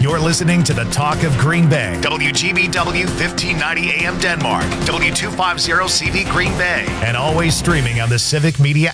You're listening to the Talk of Green Bay. WGBW 1590 AM Denmark. W250CV Green Bay. And always streaming on the Civic Media.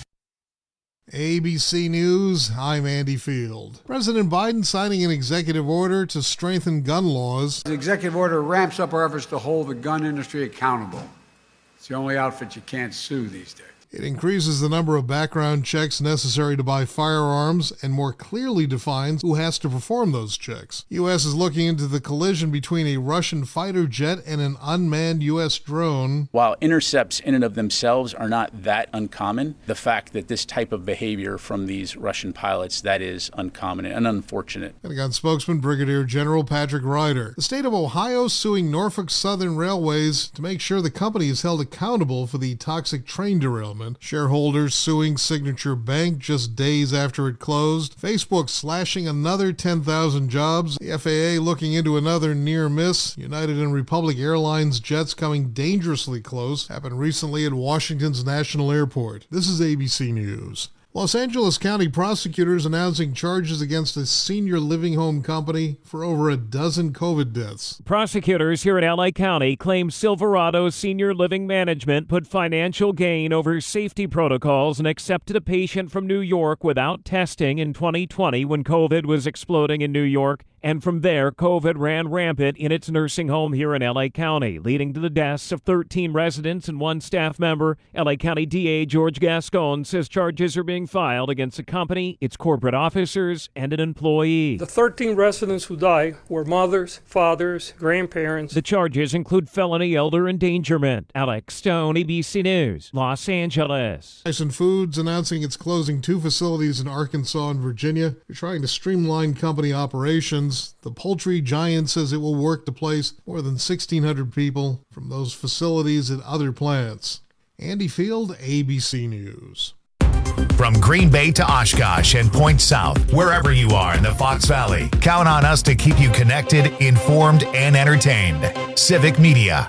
ABC News, I'm Andy Field. President Biden signing an executive order to strengthen gun laws. The executive order ramps up our efforts to hold the gun industry accountable. It's the only outfit you can't sue these days. It increases the number of background checks necessary to buy firearms and more clearly defines who has to perform those checks. U.S. is looking into the collision between a Russian fighter jet and an unmanned U.S. drone. While intercepts in and of themselves are not that uncommon, the fact that this type of behavior from these Russian pilots, that is uncommon and unfortunate. Pentagon spokesman Brigadier General Patrick Ryder. The state of Ohio suing Norfolk Southern Railways to make sure the company is held accountable for the toxic train derailment. Shareholders suing Signature Bank just days after it closed. Facebook slashing another 10,000 jobs. The FAA looking into another near miss. United and Republic Airlines jets coming dangerously close. Happened recently at Washington's National Airport. This is ABC News. Los Angeles County prosecutors announcing charges against a senior living home company for over a dozen COVID deaths. Prosecutors here in L.A. County claim Silverado Senior Living Management put financial gain over safety protocols and accepted a patient from New York without testing in 2020 when COVID was exploding in New York. And from there, COVID ran rampant in its nursing home here in L.A. County, leading to the deaths of 13 residents and one staff member. L.A. County DA George Gascon says charges are being filed against the company, its corporate officers, and an employee. The 13 residents who died were mothers, fathers, grandparents. The charges include felony elder endangerment. Alex Stone, ABC News, Los Angeles. Tyson Foods announcing it's closing 2 facilities in Arkansas and Virginia. They're trying to streamline company operations. The poultry giant says it will work to place more than 1,600 people from those facilities at other plants. Andy Field, ABC News. From Green Bay to Oshkosh and Point South, wherever you are in the Fox Valley, count on us to keep you connected, informed, and entertained. Civic Media.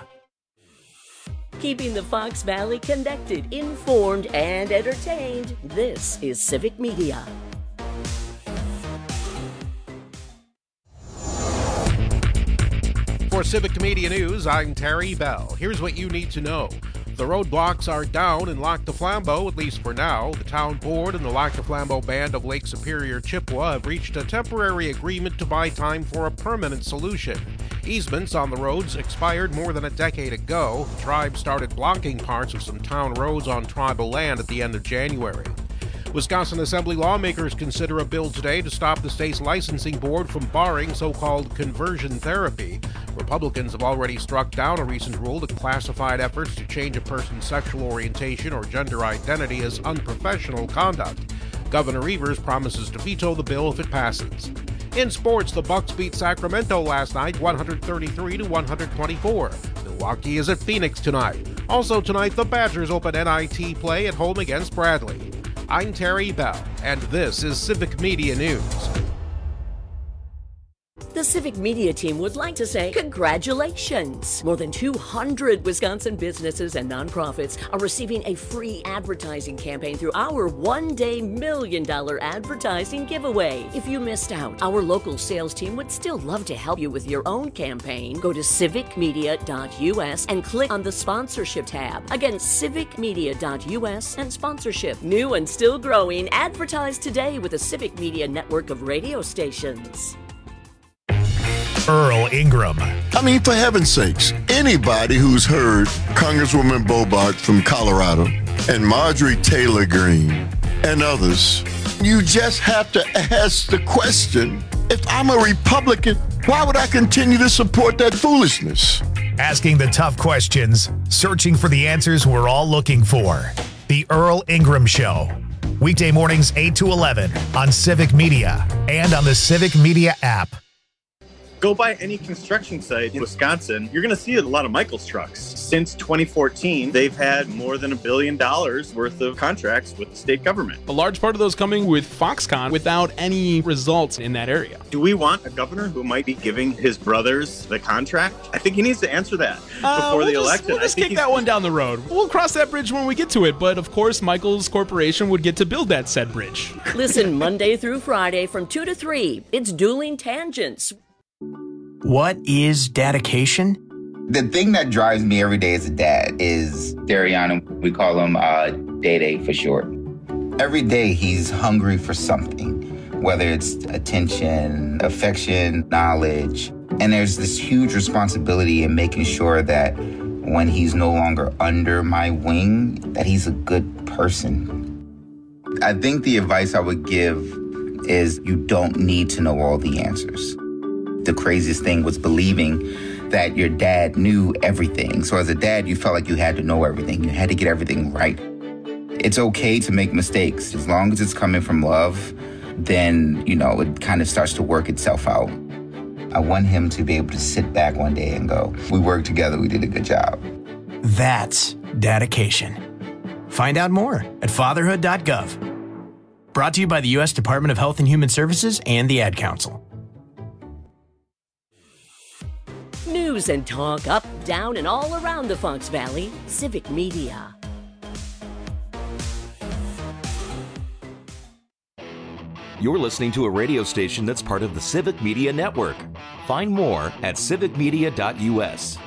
Keeping the Fox Valley connected, informed, and entertained. This is Civic Media. For Civic Media News, I'm Terry Bell. Here's what you need to know. The roadblocks are down in Lac du Flambeau, at least for now. The town board and the Lac du Flambeau Band of Lake Superior Chippewa have reached a temporary agreement to buy time for a permanent solution. Easements on the roads expired more than a decade ago. The tribe started blocking parts of some town roads on tribal land at the end of January. Wisconsin Assembly lawmakers consider a bill today to stop the state's licensing board from barring so-called conversion therapy. Republicans have already struck down a recent rule that classified efforts to change a person's sexual orientation or gender identity as unprofessional conduct. Governor Evers promises to veto the bill if it passes. In sports, the Bucks beat Sacramento last night 133-124. Milwaukee is at Phoenix tonight. Also tonight, the Badgers open NIT play at home against Bradley. I'm Terry Bell, and this is Civic Media News. The Civic Media team would like to say congratulations. More than 200 Wisconsin businesses and nonprofits are receiving a free advertising campaign through our one-day $1 million advertising giveaway. If you missed out, our local sales team would still love to help you with your own campaign. Go to civicmedia.us and click on the sponsorship tab. Again, civicmedia.us and sponsorship. New and still growing, advertise today with the Civic Media network of radio stations. Earl Ingram. I mean, for heaven's sakes, anybody who's heard Congresswoman Boebert from Colorado and Marjorie Taylor Greene and others, you just have to ask the question, if I'm a Republican, why would I continue to support that foolishness? Asking the tough questions, searching for the answers we're all looking for. The Earl Ingram Show. Weekday mornings 8 to 11 on Civic Media and on the Civic Media app. Go by any construction site in Wisconsin, you're going to see a lot of Michaels trucks. Since 2014, they've had more than $1 billion worth of contracts with the state government. A large part of those coming with Foxconn without any results in that area. Do we want a governor who might be giving his brothers the contract? I think he needs to answer that before the election. We'll just kick that one down the road. We'll cross that bridge when we get to it. But of course, Michaels Corporation would get to build that said bridge. Listen Monday through Friday from 2 to 3. It's Dueling Tangents. What is dedication? The thing that drives me every day as a dad is Dariana. We call him Day-Day for short. Every day he's hungry for something, whether it's attention, affection, knowledge. And there's this huge responsibility in making sure that when he's no longer under my wing, that he's a good person. I think the advice I would give is you don't need to know all the answers. The craziest thing was believing that your dad knew everything. So as a dad, you felt like you had to know everything. You had to get everything right. It's okay to make mistakes. As long as it's coming from love, then, it kind of starts to work itself out. I want him to be able to sit back one day and go, we worked together, we did a good job. That's dedication. Find out more at fatherhood.gov. Brought to you by the U.S. Department of Health and Human Services and the Ad Council. News and talk up, down, and all around the Fox Valley. Civic Media. You're listening to a radio station that's part of the Civic Media Network. Find more at civicmedia.us.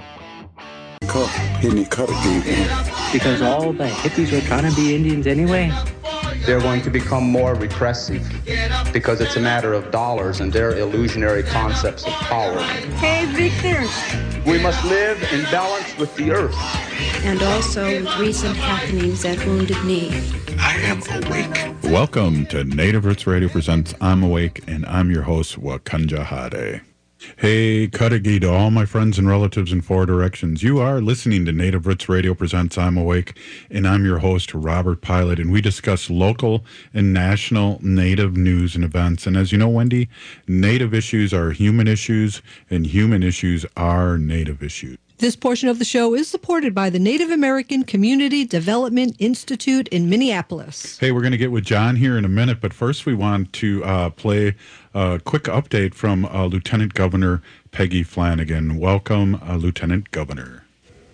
Because all the hippies were trying to be Indians anyway. They're going to become more repressive because it's a matter of dollars and their illusionary concepts of power. Hey, Victor. We must live in balance with the earth. And also with recent happenings at Wounded Knee. I am awake. Welcome to Native Roots Radio presents I'm Awake, and I'm your host, Wakanja Hade. Hey, Cudahy to all my friends and relatives in four directions. You are listening to Native Roots Radio presents I'm Awake, and I'm your host, Robert Pilot, and we discuss local and national Native news and events. And as you know, Wendy, Native issues are human issues, and human issues are Native issues. This portion of the show is supported by the Native American Community Development Institute in Minneapolis. Hey, we're going to get with John here in a minute, but first we want to play a quick update from Lieutenant Governor Peggy Flanagan. Welcome, Lieutenant Governor.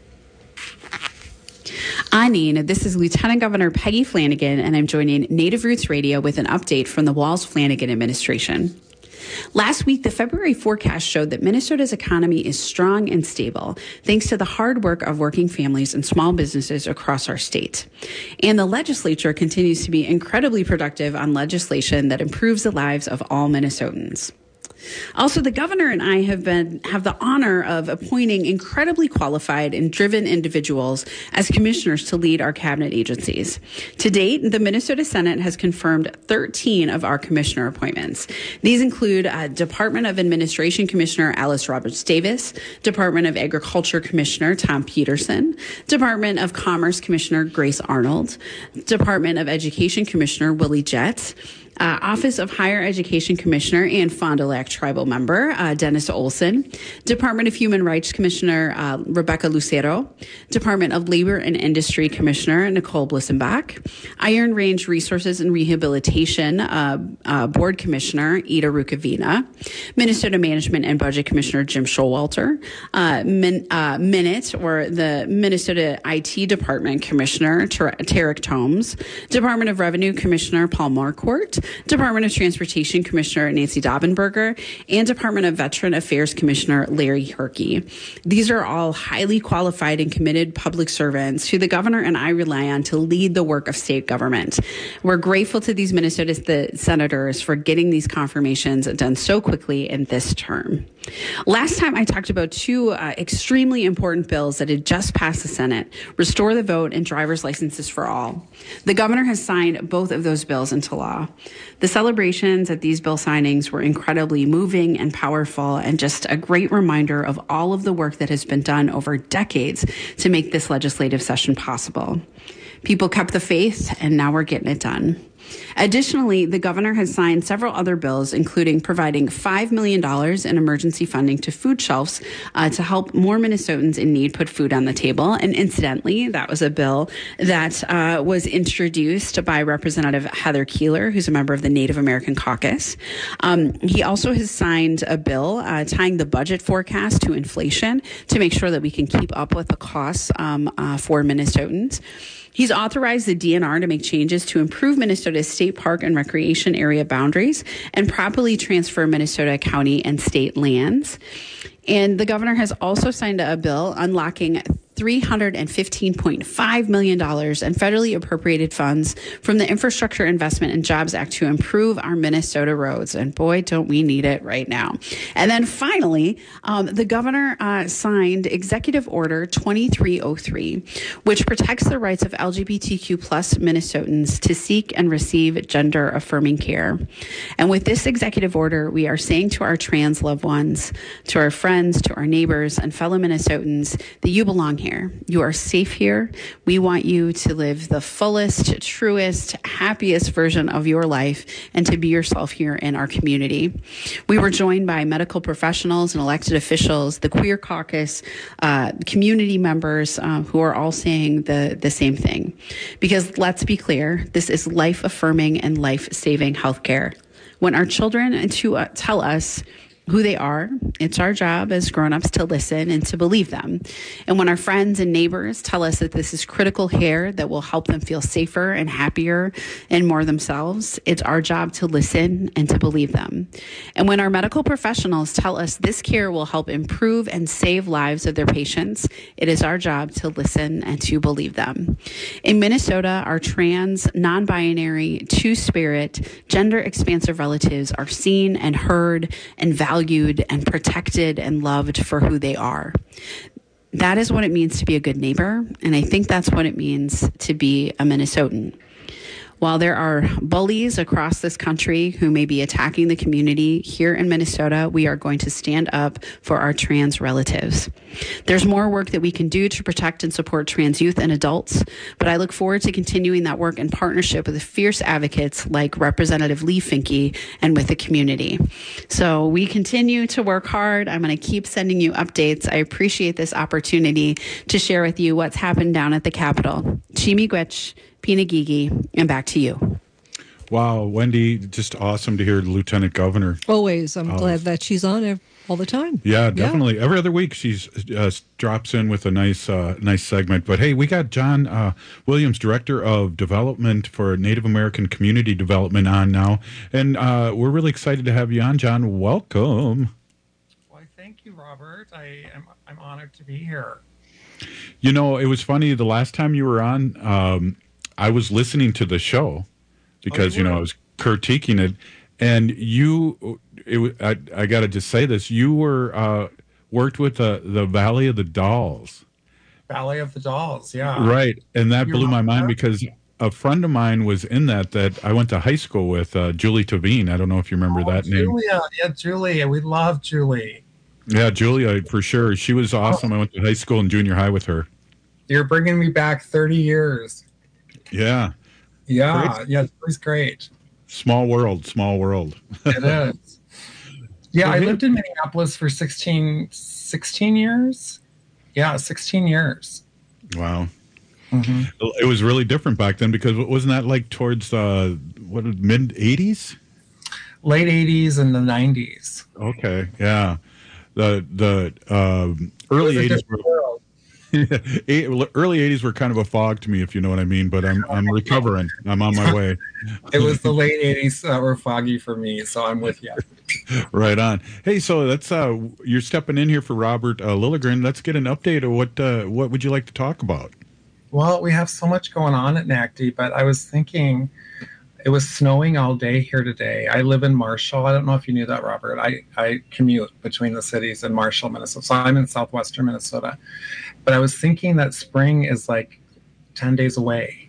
Anine, this is Lieutenant Governor Peggy Flanagan, and I'm joining Native Roots Radio with an update from the Walz-Flanagan administration. Last week, the February forecast showed that Minnesota's economy is strong and stable, thanks to the hard work of working families and small businesses across our state. And the legislature continues to be incredibly productive on legislation that improves the lives of all Minnesotans. Also, the governor and I have the honor of appointing incredibly qualified and driven individuals as commissioners to lead our cabinet agencies. To date, the Minnesota Senate has confirmed 13 of our commissioner appointments. These include Department of Administration Commissioner Alice Roberts Davis, Department of Agriculture Commissioner Tom Peterson, Department of Commerce Commissioner Grace Arnold, Department of Education Commissioner Willie Jett, Office of Higher Education Commissioner and Fond du Lac Tribal Member Dennis Olson, Department of Human Rights Commissioner Rebecca Lucero, Department of Labor and Industry Commissioner Nicole Blissenbach, Iron Range Resources and Rehabilitation Board Commissioner Ida Rukavina, Minnesota Management and Budget Commissioner Jim Showalter, MINIT, or the Minnesota IT Department Commissioner Tarek Tomes, Department of Revenue Commissioner Paul Marquardt, Department of Transportation Commissioner Nancy Dobbenberger, and Department of Veteran Affairs Commissioner Larry Herkey. These are all highly qualified and committed public servants who the governor and I rely on to lead the work of state government. We're grateful to these Minnesota senators for getting these confirmations done so quickly in this term. Last time I talked about two extremely important bills that had just passed the Senate, Restore the Vote and Driver's Licenses for All. The governor has signed both of those bills into law. The celebrations at these bill signings were incredibly moving and powerful, and just a great reminder of all of the work that has been done over decades to make this legislative session possible. People kept the faith, and now we're getting it done. Additionally, the governor has signed several other bills, including providing $5 million in emergency funding to food shelves to help more Minnesotans in need put food on the table. And incidentally, that was a bill that was introduced by Representative Heather Keeler, who's a member of the Native American Caucus. He also has signed a bill tying the budget forecast to inflation to make sure that we can keep up with the costs for Minnesotans. He's authorized the DNR to make changes to improve Minnesota's state park and recreation area boundaries and properly transfer Minnesota county and state lands. And the governor has also signed a bill unlocking $315.5 million in federally appropriated funds from the Infrastructure Investment and Jobs Act to improve our Minnesota roads. And boy, don't we need it right now. And then finally, the governor signed Executive Order 2303, which protects the rights of LGBTQ plus Minnesotans to seek and receive gender affirming care. And with this executive order, we are saying to our trans loved ones, to our friends, to our neighbors and fellow Minnesotans that you belong here. You are safe here. We want you to live the fullest, truest, happiest version of your life and to be yourself here in our community. We were joined by medical professionals and elected officials, the Queer Caucus, community members who are all saying the same thing. Because let's be clear, this is life-affirming and life-saving healthcare. When our children tell us who they are, it's our job as grown-ups to listen and to believe them. And when our friends and neighbors tell us that this is critical care that will help them feel safer and happier and more themselves, it's our job to listen and to believe them. And when our medical professionals tell us this care will help improve and save lives of their patients, it is our job to listen and to believe them. In Minnesota, our trans, non-binary, two-spirit, gender-expansive relatives are seen and heard and valued and protected and loved for who they are. That is what it means to be a good neighbor, and I think that's what it means to be a Minnesotan. While there are bullies across this country who may be attacking the community, here in Minnesota, we are going to stand up for our trans relatives. There's more work that we can do to protect and support trans youth and adults, but I look forward to continuing that work in partnership with fierce advocates like Representative Lee Finke and with the community. So we continue to work hard. I'm going to keep sending you updates. I appreciate this opportunity to share with you what's happened down at the Capitol. Chi-miigwech, Pinagigi, and back to you. Wow, Wendy, just awesome to hear the Lieutenant Governor. Always. I'm glad that she's on all the time. Yeah, definitely. Every other week she drops in with a nice segment. But hey, we got John Williams, Director of Development for Native American Community Development on now. And we're really excited to have you on, John. Welcome. Well, thank you, Robert. I'm honored to be here. You know, it was funny. The last time you were on, I was listening to the show because, I was critiquing it. And I got to just say this, you were worked with the Valley of the Dolls. Valley of the Dolls, yeah. Right. And that blew my mind because a friend of mine was in that I went to high school with, Julie Tavine. I don't know if you remember that name. Julia. Yeah, Julia. We love Julie. Yeah, Julia, for sure. She was awesome. I went to high school and junior high with her. You're bringing me back 30 years. Yeah. Yeah. Great. Yeah, it was great. Small world. It is. Yeah, I lived in Minneapolis for 16 years. Yeah, 16 years. Wow. Mm-hmm. It was really different back then because wasn't that like towards mid-80s? Late 80s and the 90s. Okay, yeah. The early 80s were early 80s were kind of a fog to me, if you know what I mean, but I'm recovering. I'm on my way. It was the late 80s that were foggy for me, so I'm with you. Right on. Hey, so that's you're stepping in here for Robert Lilligren. Let's get an update of what would you like to talk about? Well, we have so much going on at NACD, but I was thinking it was snowing all day here today. I live in Marshall. I don't know if you knew that, Robert. I commute between the cities in Marshall, Minnesota. So I'm in southwestern Minnesota. But I was thinking that spring is like 10 days away.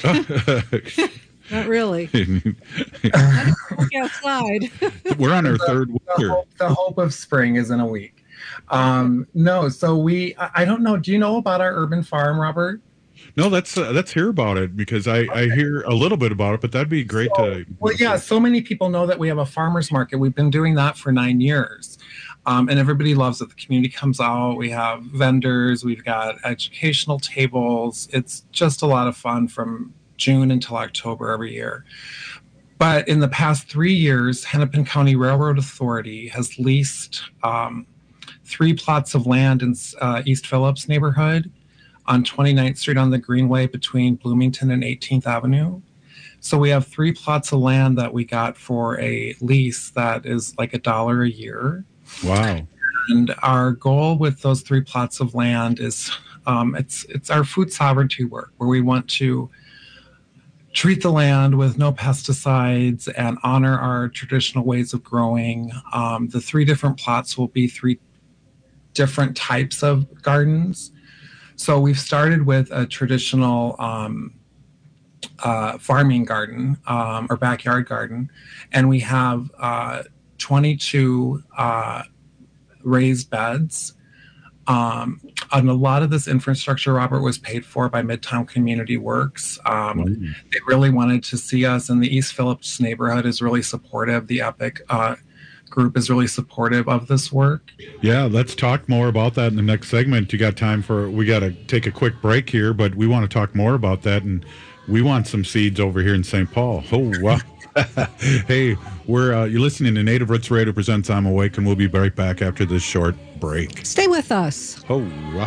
Not really. Look outside. We're on our third winter. The hope of spring is in a week. No, so I don't know. Do you know about our urban farm, Robert? No, let's hear about it because I hear a little bit about it, but that'd be great to. Well, yeah, so many people know that we have a farmer's market. We've been doing that for 9 years. And everybody loves it. The community comes out. We have vendors. We've got educational tables. It's just a lot of fun from June until October every year. But in the past 3 years, Hennepin County Railroad Authority has leased 3 plots of land in East Phillips neighborhood on 29th Street on the Greenway between Bloomington and 18th Avenue. So we have 3 plots of land that we got for a lease that is like $1 a year. Wow. And our goal with those 3 plots of land is it's our food sovereignty work, where we want to treat the land with no pesticides and honor our traditional ways of growing. The 3 different plots will be 3 different types of gardens. So we've started with a traditional farming garden or backyard garden, and we have 22 raised beds. And a lot of this infrastructure, Robert, was paid for by Midtown Community Works. They really wanted to see us, and the East Phillips neighborhood is really supportive. The EPIC group is really supportive of this work. Yeah, let's talk more about that in the next segment. You got time we got to take a quick break here, but we want to talk more about that, and we want some seeds over here in St. Paul. Oh, wow. Hey, you're listening to Native Roots Radio Presents I'm Awake, and we'll be right back after this short break. Stay with us. Oh, wow.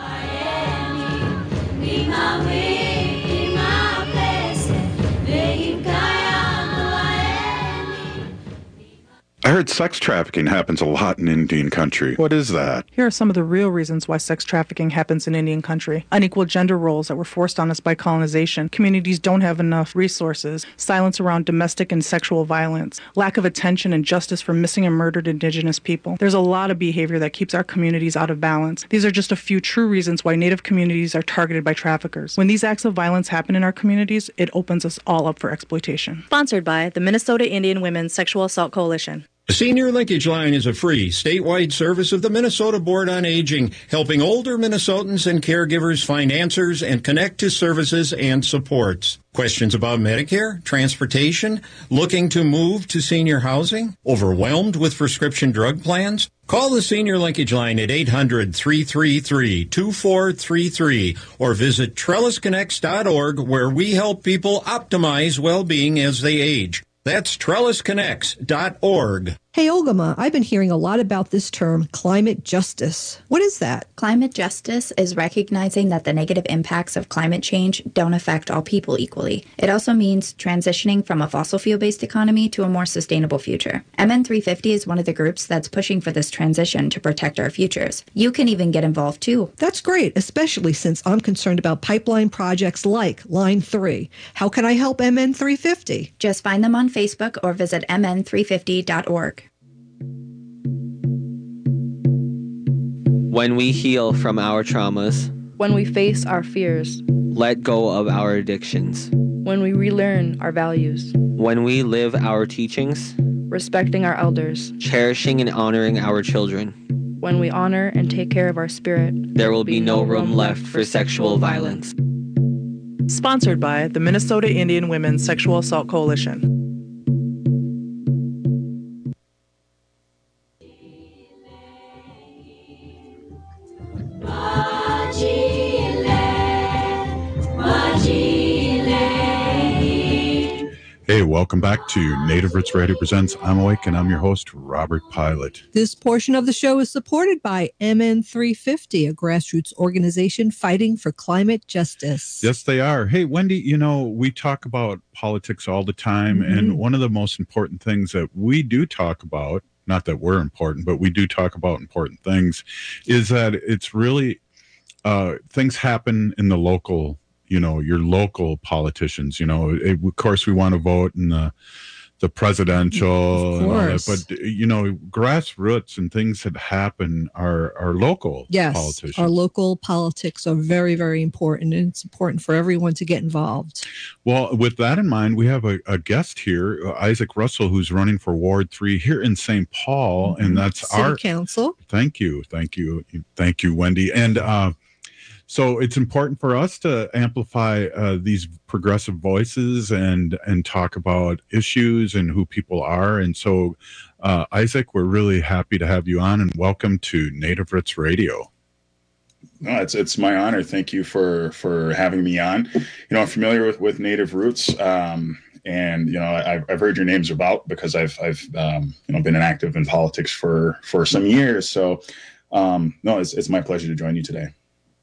I heard sex trafficking happens a lot in Indian country. What is that? Here are some of the real reasons why sex trafficking happens in Indian country. Unequal gender roles that were forced on us by colonization. Communities don't have enough resources. Silence around domestic and sexual violence. Lack of attention and justice for missing and murdered Indigenous people. There's a lot of behavior that keeps our communities out of balance. These are just a few true reasons why Native communities are targeted by traffickers. When these acts of violence happen in our communities, it opens us all up for exploitation. Sponsored by the Minnesota Indian Women's Sexual Assault Coalition. The Senior Linkage Line is a free, statewide service of the Minnesota Board on Aging, helping older Minnesotans and caregivers find answers and connect to services and supports. Questions about Medicare, transportation, looking to move to senior housing, overwhelmed with prescription drug plans? Call the Senior Linkage Line at 800-333-2433 or visit trellisconnects.org, where we help people optimize well-being as they age. That's trellisconnects.org. Hey, Olgama, I've been hearing a lot about this term, climate justice. What is that? Climate justice is recognizing that the negative impacts of climate change don't affect all people equally. It also means transitioning from a fossil fuel-based economy to a more sustainable future. MN350 is one of the groups that's pushing for this transition to protect our futures. You can even get involved too. That's great, especially since I'm concerned about pipeline projects like Line 3. How can I help MN350? Just find them on Facebook or visit mn350.org. When we heal from our traumas, when we face our fears, let go of our addictions, when we relearn our values, when we live our teachings, respecting our elders, cherishing and honoring our children, when we honor and take care of our spirit, there will be no room left for sexual violence. Sponsored by the Minnesota Indian Women's Sexual Assault Coalition. Hey, welcome back to Native Roots Radio Presents I'm Awake, and I'm your host, Robert Pilot. This portion of the show is supported by MN350, a grassroots organization fighting for climate justice. Yes, they are. Hey, Wendy, we talk about politics all the time, and one of the most important things that we do talk about, not that we're important, but we do talk about important things, is that it's really things happen in the local, your local politicians. Of course, we want to vote in the presidential, and all that, but grassroots and things that happen are local politicians. Our local politics are very, very important, and it's important for everyone to get involved. Well, with that in mind, we have a guest here, Isaac Russell, who's running for Ward 3 here in St. Paul, and that's City Council. Thank you, Wendy, and so it's important for us to amplify these progressive voices and talk about issues and who people are. And so, Isaac, we're really happy to have you on, and welcome to Native Roots Radio. No, it's my honor. Thank you for having me on. I'm familiar with Native Roots, and I've heard your names about because I've been active in politics for some years. So, no, it's my pleasure to join you today.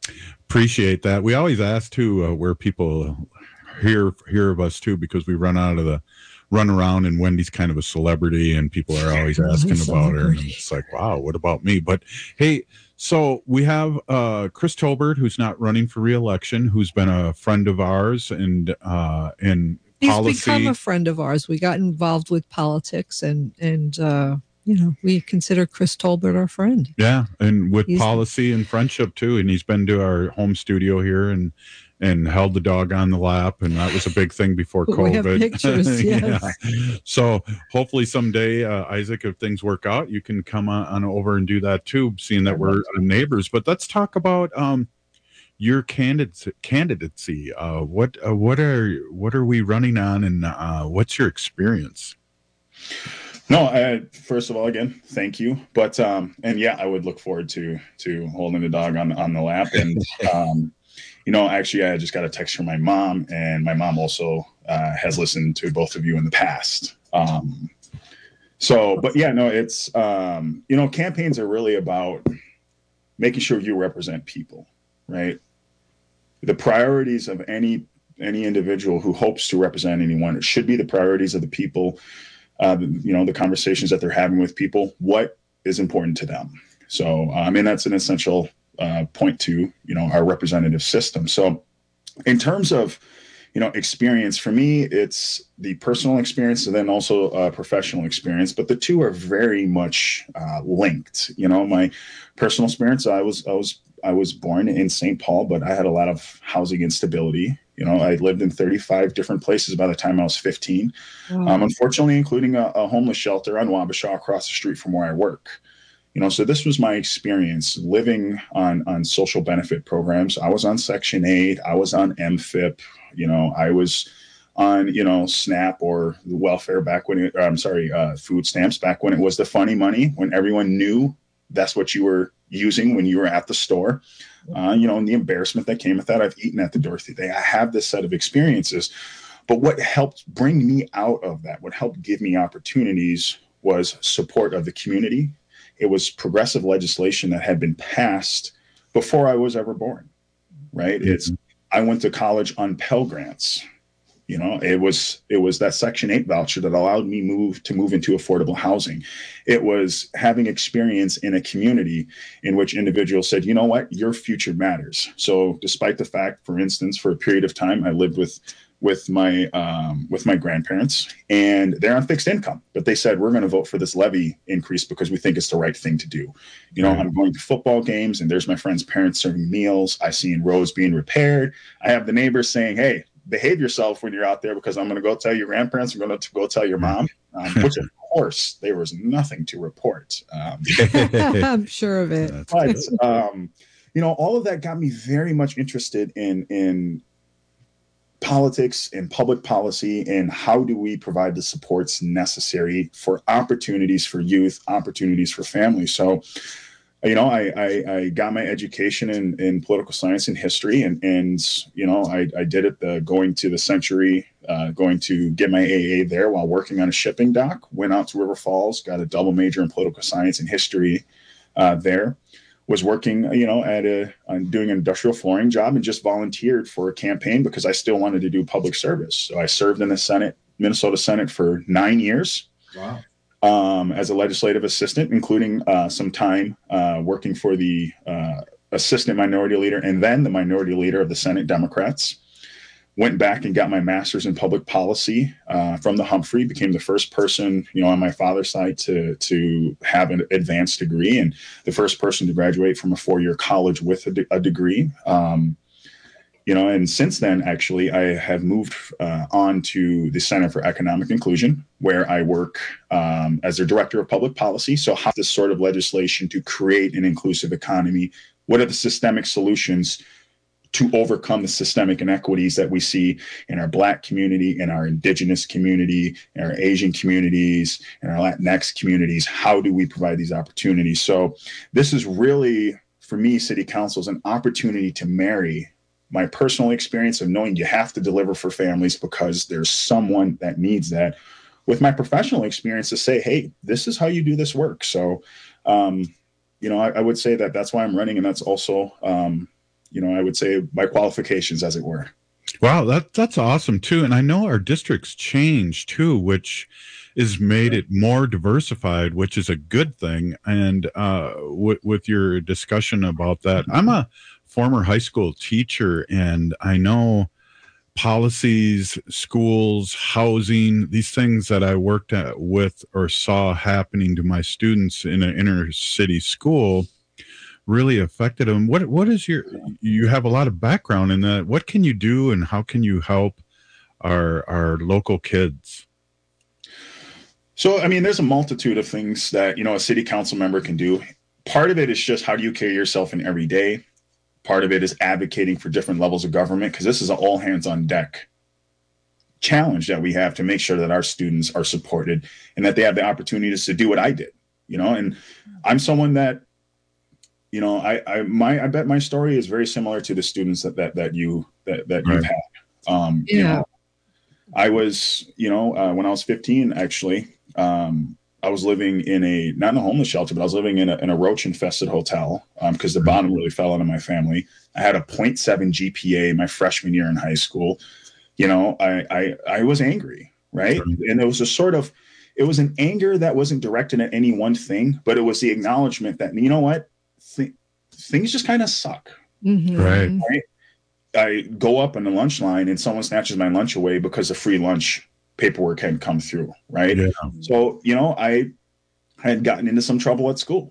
Appreciate that. We always ask too where people hear of us too, because we run around, and Wendy's kind of a celebrity, and people are always asking about her. And it's like, wow, what about me? But hey, so we have Chris Tolbert, who's not running for re-election, who's been a friend of ours and in policy. He's become a friend of ours. We got involved with politics, and we consider Chris Tolbert our friend. Yeah, and with policy and friendship too. And he's been to our home studio here and held the dog on the lap, and that was a big thing before COVID. We have pictures, yes. Yeah. So hopefully someday, Isaac, if things work out, you can come on over and do that too, seeing that we're neighbors. But let's talk about your candidacy. What are we running on, and what's your experience? No, first of all, again, thank you. But and yeah, I would look forward to holding the dog on the lap. And actually, I just got a text from my mom, and my mom also has listened to both of you in the past. But yeah, no, it's campaigns are really about making sure you represent people, right? The priorities of any individual who hopes to represent anyone, it should be the priorities of the people. The conversations that they're having with people, what is important to them. So, that's an essential point to, our representative system. So in terms of, experience, for me, it's the personal experience and then also professional experience, but the two are very much linked. My personal experience, I was born in St. Paul, but I had a lot of housing instability. I lived in 35 different places by the time I was 15, unfortunately, including a homeless shelter on Wabasha across the street from where I work. So this was my experience living on social benefit programs. I was on Section 8. I was on MFIP. I was on, SNAP or the welfare back when food stamps back when it was the funny money, when everyone knew that's what you were using when you were at the store. And the embarrassment that came with that. I've eaten at the Dorothy Day. I have this set of experiences. But what helped bring me out of that, what helped give me opportunities, was support of the community. It was progressive legislation that had been passed before I was ever born, right? Mm-hmm. I went to college on Pell Grants. It was that Section 8 voucher that allowed me to move into affordable housing. It was having experience in a community in which individuals said, you know what, your future matters. So despite the fact, for instance, for a period of time, I lived with my grandparents, and they're on fixed income, but they said, we're going to vote for this levy increase because we think it's the right thing to do. I'm going to football games, and there's my friend's parents serving meals. I see roads being repaired. I have the neighbors saying, hey, behave yourself when you're out there, because I'm going to go tell your grandparents, I'm going to go tell your mom, which of course there was nothing to report. I'm sure of it. But, all of that got me very much interested in politics and public policy, and how do we provide the supports necessary for opportunities for youth, opportunities for families. So, I got my education in political science and history, and I did it going to the Century, going to get my AA there while working on a shipping dock. Went out to River Falls, got a double major in political science and history there. Was working, on doing an industrial flooring job, and just volunteered for a campaign because I still wanted to do public service. So I served in the Senate, Minnesota Senate, for 9 years. Wow. As a legislative assistant, including some time working for the assistant minority leader and then the minority leader of the Senate Democrats. Went back and got my master's in public policy from the Humphrey, became the first person, on my father's side to have an advanced degree, and the first person to graduate from a 4-year college with a degree. And since then, actually, I have moved on to the Center for Economic Inclusion, where I work as their director of public policy. So how this sort of legislation to create an inclusive economy? What are the systemic solutions to overcome the systemic inequities that we see in our Black community, in our Indigenous community, in our Asian communities, in our Latinx communities? How do we provide these opportunities? So this is really, for me, City Council is an opportunity to marry my personal experience of knowing you have to deliver for families because there's someone that needs that, with my professional experience to say, hey, this is how you do this work. So, I would say that that's why I'm running. And that's also, I would say my qualifications, as it were. Wow, that's awesome too. And I know our district's changed too, which is made it more diversified, which is a good thing. And with your discussion about that, I'm a former high school teacher, and I know policies, schools, housing, these things that I worked with or saw happening to my students in an inner city school really affected them. What is you have a lot of background in that. What can you do, and how can you help our local kids? So, I mean, there's a multitude of things that, a city council member can do. Part of it is just how do you carry yourself in every day? Part of it is advocating for different levels of government, because this is an all hands on deck challenge that we have to make sure that our students are supported and that they have the opportunities to do what I did, and I'm someone that, I bet my story is very similar to the students that you've had. I was, when I was 15, actually, I was living not in a homeless shelter, but I was living in a roach-infested hotel because the bottom really fell out of my family. I had a 0.7 GPA my freshman year in high school. I was angry, right? And it was it was an anger that wasn't directed at any one thing, but it was the acknowledgement that, what? Things just kind of suck. Mm-hmm. Right. I go up on the lunch line and someone snatches my lunch away because the free lunch paperwork hadn't come through. Right. Yeah. So, I had gotten into some trouble at school,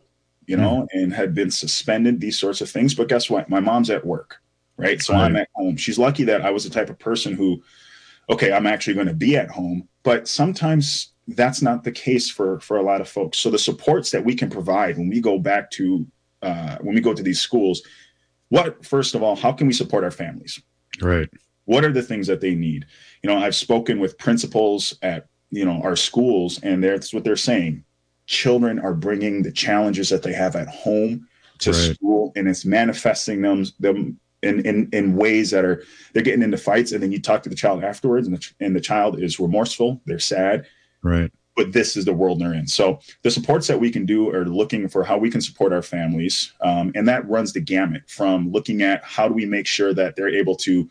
and had been suspended, these sorts of things. But guess what? My mom's at work. Right. So I'm at home. She's lucky that I was the type of person who, okay, I'm actually going to be at home. But sometimes that's not the case for a lot of folks. So the supports that we can provide when we go back to these schools, first of all, how can we support our families? Right. What are the things that they need? I've spoken with principals at, our schools, and that's what they're saying. Children are bringing the challenges that they have at home to school, and it's manifesting them in ways that they're getting into fights. And then you talk to the child afterwards, and the child is remorseful. They're sad. Right. But this is the world they're in. So the supports that we can do are looking for how we can support our families. And that runs the gamut from looking at how do we make sure that they're able to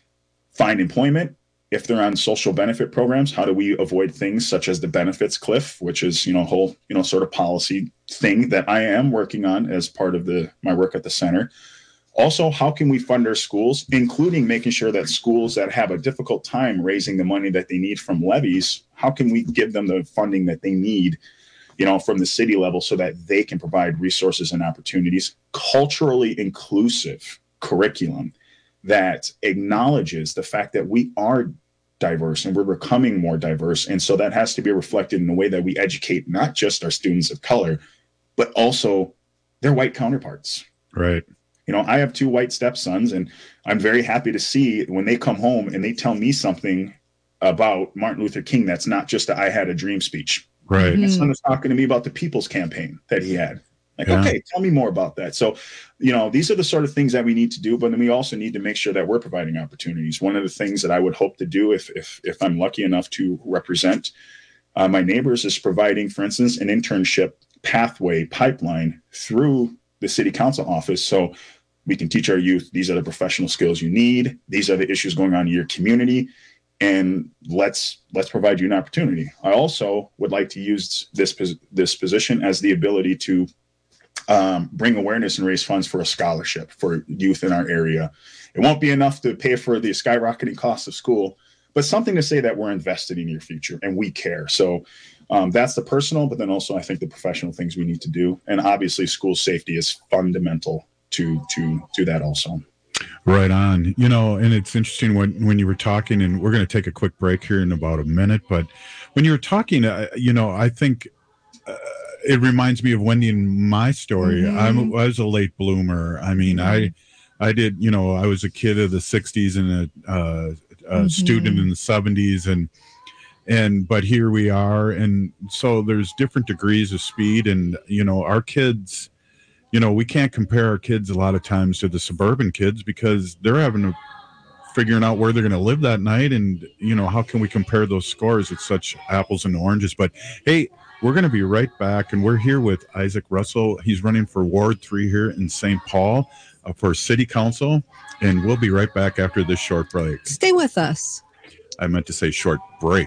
find employment. If they're on social benefit programs, how do we avoid things such as the benefits cliff, which is, whole, sort of policy thing that I am working on as part of my work at the center. Also, how can we fund our schools, including making sure that schools that have a difficult time raising the money that they need from levies, how can we give them the funding that they need, from the city level so that they can provide resources and opportunities, culturally inclusive curriculum that acknowledges the fact that we are diverse and we're becoming more diverse. And so that has to be reflected in the way that we educate not just our students of color, but also their white counterparts. Right. I have 2 white stepsons, and I'm very happy to see when they come home and they tell me something about Martin Luther King that's not just a "I had a dream" speech. Right. My son was talking to me about the People's Campaign that he had. Okay, tell me more about that. So, these are the sort of things that we need to do, but then we also need to make sure that we're providing opportunities. One of the things that I would hope to do if I'm lucky enough to represent my neighbors is providing, for instance, an internship pathway pipeline through the city council office. So we can teach our youth, these are the professional skills you need. These are the issues going on in your community. And let's provide you an opportunity. I also would like to use this position as the ability to bring awareness and raise funds for a scholarship for youth in our area. It won't be enough to pay for the skyrocketing cost of school, but something to say that we're invested in your future and we care. So that's the personal, but then also I think the professional things we need to do. And obviously school safety is fundamental to that also. Right on. And it's interesting when you were talking, and we're going to take a quick break here in about a minute, but when you were talking, I think it reminds me of Wendy and my story. Mm-hmm. I was a late bloomer. I mean, I did, I was a kid of the 60s and a student in the 70s, but here we are. And so there's different degrees of speed, and, our kids, we can't compare our kids a lot of times to the suburban kids because they're figuring out where they're going to live that night. And, how can we compare those scores? It's such apples and oranges. But hey, We're going to be right back, and we're here with Isaac Russell. He's running for Ward 3 here in St. Paul for City Council, and we'll be right back after this short break. Stay with us. I meant to say short break.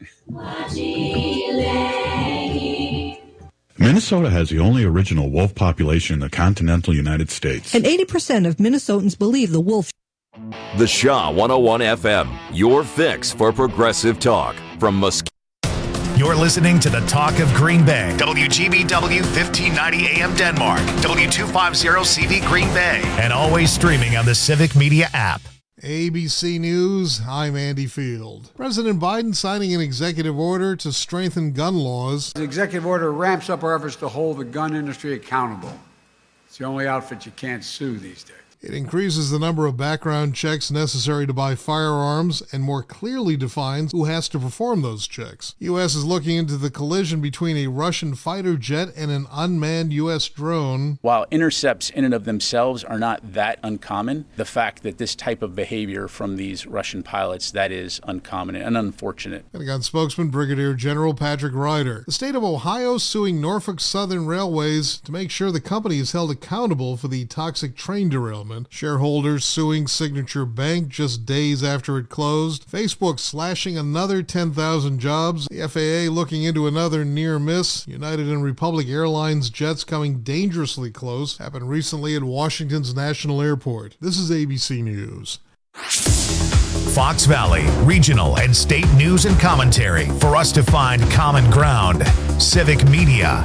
Minnesota has the only original wolf population in the continental United States. And 80% of Minnesotans believe the wolf. The Shaw 101 FM, your fix for progressive talk from Muskegon. You're listening to the Talk of Green Bay. WGBW 1590 AM Denmark. W250CV Green Bay. And always streaming on the Civic Media app. ABC News, I'm Andy Field. President Biden signing an executive order to strengthen gun laws. The executive order ramps up our efforts to hold the gun industry accountable. It's the only outfit you can't sue these days. It increases the number of background checks necessary to buy firearms and more clearly defines who has to perform those checks. U.S. is looking into the collision between a Russian fighter jet and an unmanned U.S. drone. While intercepts in and of themselves are not that uncommon, the fact that this type of behavior from these Russian pilots, that is uncommon and unfortunate. Pentagon spokesman Brigadier General Patrick Ryder. The state of Ohio suing Norfolk Southern Railways to make sure the company is held accountable for the toxic train derailment. Shareholders suing Signature Bank just days after it closed. Facebook slashing another 10,000 jobs. The FAA looking into another near miss. United and Republic Airlines jets coming dangerously close. Happened recently at Washington's National Airport. This is ABC News. Fox Valley, regional and state news and commentary for us to find common ground. Civic Media.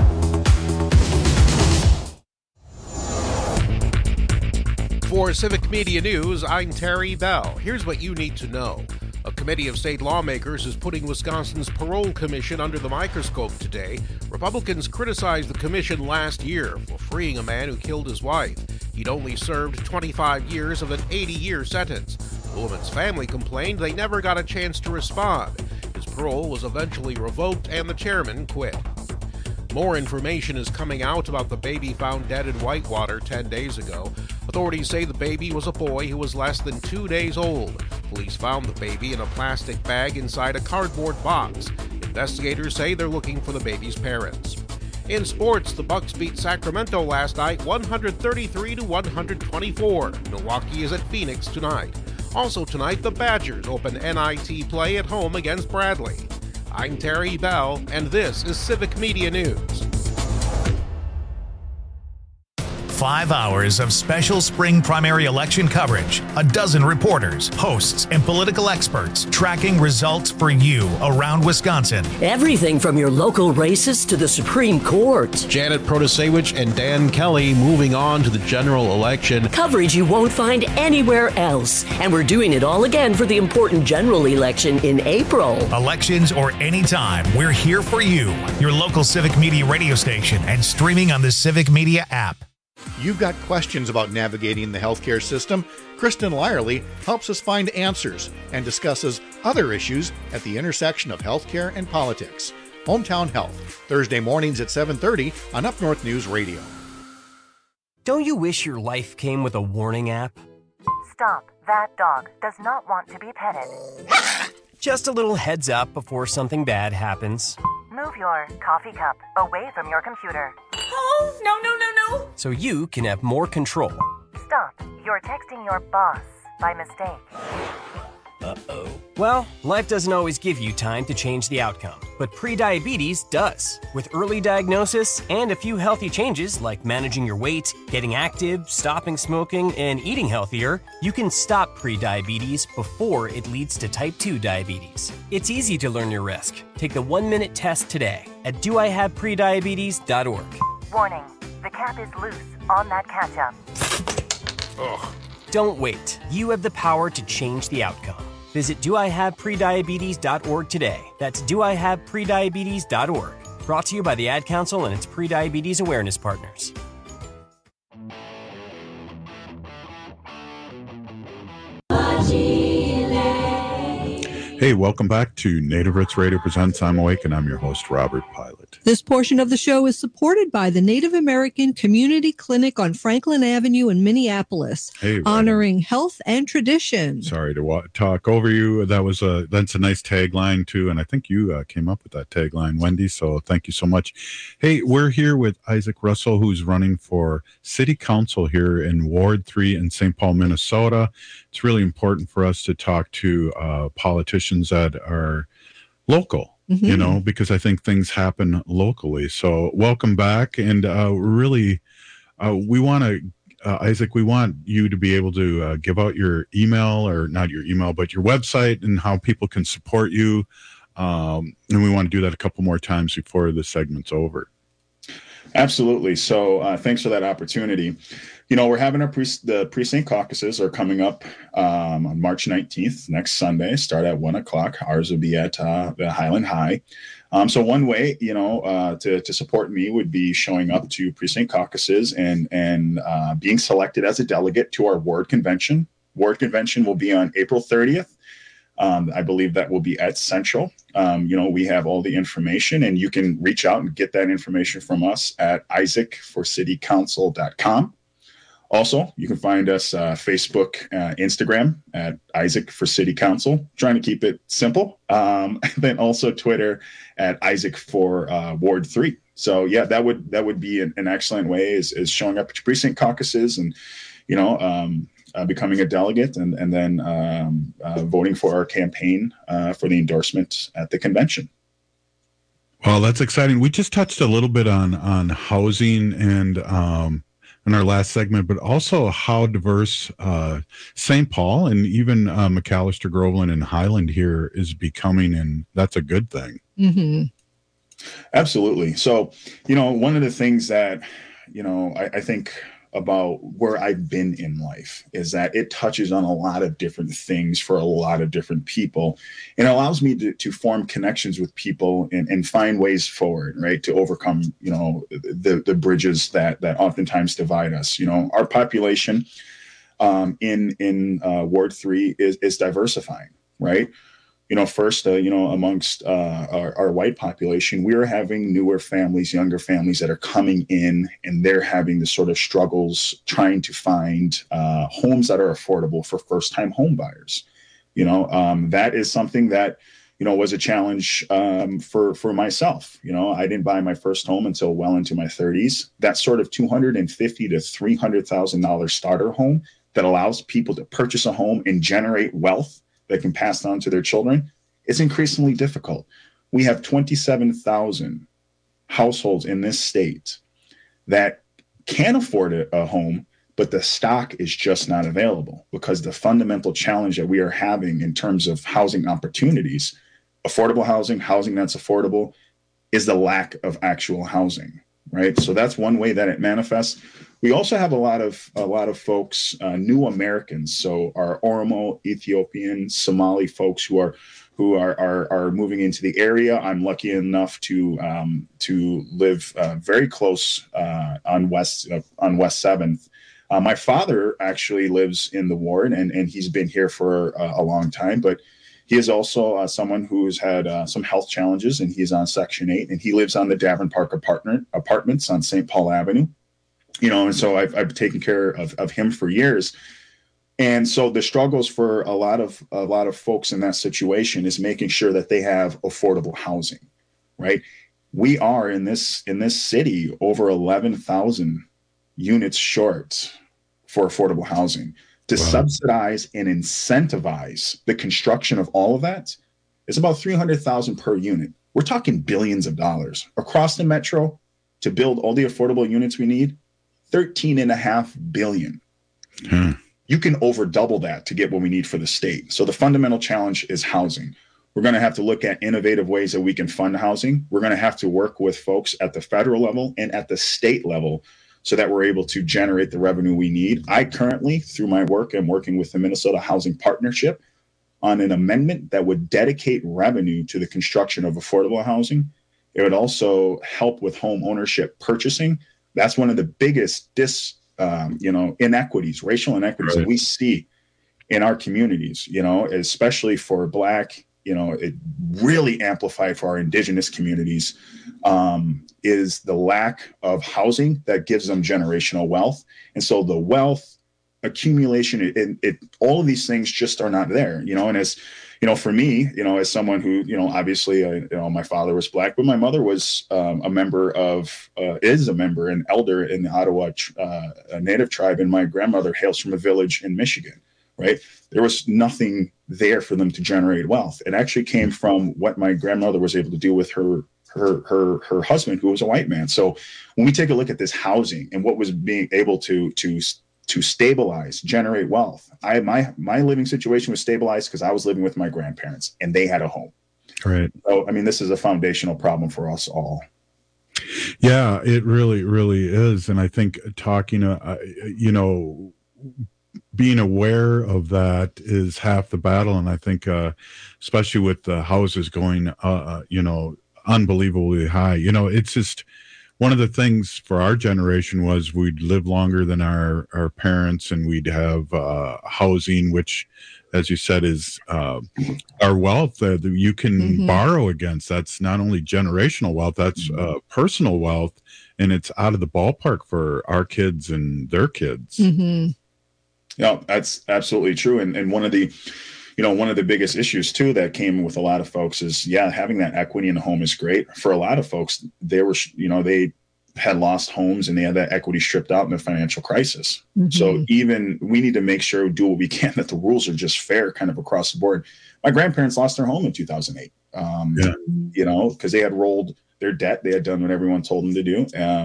For Civic Media News, I'm Terry Bell. Here's what you need to know. A committee of state lawmakers is putting Wisconsin's Parole Commission under the microscope today. Republicans criticized the commission last year for freeing a man who killed his wife. He'd only served 25 years of an 80-year sentence. The woman's family complained they never got a chance to respond. His parole was eventually revoked and the chairman quit. More information is coming out about the baby found dead in Whitewater 10 days ago. Authorities say the baby was a boy who was less than 2 days old. Police found the baby in a plastic bag inside a cardboard box. Investigators say they're looking for the baby's parents. In sports, the Bucks beat Sacramento last night 133-124. Milwaukee is at Phoenix tonight. Also tonight, the Badgers open NIT play at home against Bradley. I'm Terry Bell, and this is Civic Media News. 5 hours of special spring primary election coverage. A dozen reporters, hosts, and political experts tracking results for you around Wisconsin. Everything from your local races to the Supreme Court. Janet Protasewicz and Dan Kelly moving on to the general election. Coverage you won't find anywhere else. And we're doing it all again for the important general election in April. Elections or anytime, we're here for you. Your local Civic Media radio station and streaming on the Civic Media app. You've got questions about navigating the healthcare system? Kristen Lyerly helps us find answers and discusses other issues at the intersection of healthcare and politics. Hometown Health, Thursday mornings at 7:30 on Up North News Radio. Don't you wish your life came with a warning app? Stop. That dog does not want to be petted. Just a little heads up before something bad happens. Move your coffee cup away from your computer. Oh, no. So you can have more control. Stop. You're texting your boss by mistake. Uh-oh. Well, life doesn't always give you time to change the outcome, but prediabetes does. With early diagnosis and a few healthy changes like managing your weight, getting active, stopping smoking, and eating healthier, you can stop prediabetes before it leads to type 2 diabetes. It's easy to learn your risk. Take the 1-minute test today at doihaveprediabetes.org. Warning, the cap is loose on that ketchup. Ugh. Don't wait. You have the power to change the outcome. Visit doihaveprediabetes.org today. That's doihaveprediabetes.org. Brought to you by the Ad Council and its prediabetes awareness partners. Hey, Hey, welcome back to Native Roots Radio Presents I'm Awake, and I'm your host, Robert Pilot. This portion of the show is supported by the Native American Community Clinic on Franklin Avenue in Minneapolis, honoring health and tradition. Sorry to talk over you. That's a nice tagline, too, and I think you came up with that tagline, Wendy, so thank you so much. Hey, we're here with Isaac Russell, who's running for City Council here in Ward 3 in St. Paul, Minnesota. It's really important for us to talk to politicians that are local, because I think things happen locally. So welcome back. And really, we want to, Isaac, we want you to be able to give out your email, or not your email, but your website and how people can support you. And we want to do that a couple more times before the segment's over. Absolutely. So thanks for that opportunity. We're having the precinct caucuses are coming up on March 19th, next Sunday, start at 1:00. Ours will be at the Highland High. So one way, to support me would be showing up to precinct caucuses and being selected as a delegate to our ward convention. Ward convention will be on April 30th. I believe that will be at Central. We have all the information, and you can reach out and get that information from us at isaacforcitycouncil.com. Also, you can find us Facebook, Instagram at Isaac for City Council, trying to keep it simple. Then also Twitter at Isaac for Ward 3. So yeah, that would be an excellent way is showing up at your precinct caucuses and, becoming a delegate and then voting for our campaign for the endorsement at the convention. Well, that's exciting. We just touched a little bit on housing and in our last segment, but also how diverse St. Paul and even McAllister, Groveland, and Highland here is becoming, and that's a good thing. Mm-hmm. Absolutely. So, one of the things that, I think about where I've been in life is that it touches on a lot of different things for a lot of different people, and allows me to form connections with people and find ways forward, right, to overcome, the bridges that oftentimes divide us. Our population in Ward 3 is diversifying, right? First, amongst our white population, we are having newer families, younger families that are coming in, and they're having the sort of struggles trying to find homes that are affordable for first-time home buyers. That is something that, was a challenge for myself. I didn't buy my first home until well into my 30s. That sort of $250,000 to $300,000 starter home that allows people to purchase a home and generate wealth that can pass on to their children, it's increasingly difficult. We have 27,000 households in this state that can afford a home, but the stock is just not available because the fundamental challenge that we are having in terms of housing opportunities, affordable housing that's affordable, is the lack of actual housing, right? So that's one way that it manifests. We also have a lot of folks, new Americans, so our Oromo, Ethiopian, Somali folks who are moving into the area. I'm lucky enough to live very close on West 7th. My father actually lives in the ward, and he's been here for a long time, but he is also someone who's had some health challenges, and he's on Section 8, and he lives on the Davern Park apartments on St. Paul Avenue. And so I've taken care of him for years. And so the struggles for a lot of folks in that situation is making sure that they have affordable housing, right? We are in this city over 11,000 units short for affordable housing. To subsidize and incentivize the construction of all of that is about $300,000 per unit. We're talking billions of dollars across the metro to build all the affordable units we need. $13.5 billion. You can over double that to get what we need for the state. So the fundamental challenge is housing. We're going to have to look at innovative ways that we can fund housing. We're going to have to work with folks at the federal level and at the state level so that we're able to generate the revenue we need. I currently, through my work, am working with the Minnesota Housing Partnership on an amendment that would dedicate revenue to the construction of affordable housing. It would also help with home ownership purchasing. That's one of the biggest inequities, racial inequities that we see in our communities, especially for Black, it really amplified for our indigenous communities, is the lack of housing that gives them generational wealth. And so the wealth accumulation, all of these things just are not there, and as for me, as someone who, obviously, my father was Black, but my mother was is a member, an elder in the Ottawa Native tribe, and my grandmother hails from a village in Michigan, right? There was nothing there for them to generate wealth. It actually came from what my grandmother was able to do with her husband, who was a white man. So when we take a look at this housing and what was being able to stabilize, generate wealth, my living situation was stabilized because I was living with my grandparents and they had a home. Right. So, this is a foundational problem for us all. Yeah, it really, really is. And I think talking, being aware of that is half the battle. And I think, especially with the houses going, unbelievably high, it's just one of the things for our generation was we'd live longer than our parents, and we'd have housing, which, as you said, is our wealth that you can borrow against. That's not only generational wealth, that's personal wealth, and it's out of the ballpark for our kids and their kids. Mm-hmm. Yeah, that's absolutely true. And one of the biggest issues too that came with a lot of folks is, having that equity in the home is great. For a lot of folks, they had lost homes and they had that equity stripped out in the financial crisis. Mm-hmm. So we need to make sure, do what we can, that the rules are just fair kind of across the board. My grandparents lost their home in 2008, because they had rolled their debt. They had done what everyone told them to do.